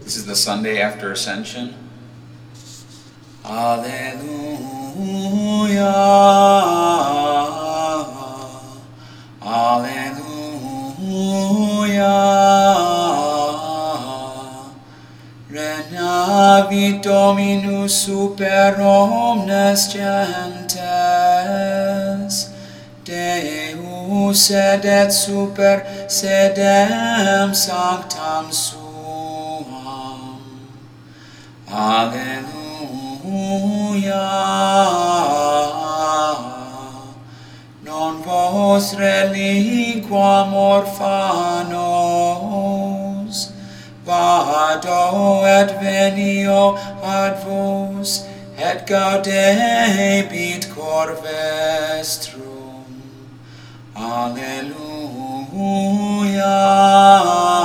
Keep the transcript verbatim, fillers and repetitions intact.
This is the Sunday after Ascension. Alleluia, Alleluia, Regnavit Dominus super omnes gentes, Deus sedet super sedem sanctam suam. Alleluia. Non vos reliquam orphanos, vado et venio ad vos, et gaudebit cor vestrum. Alleluia.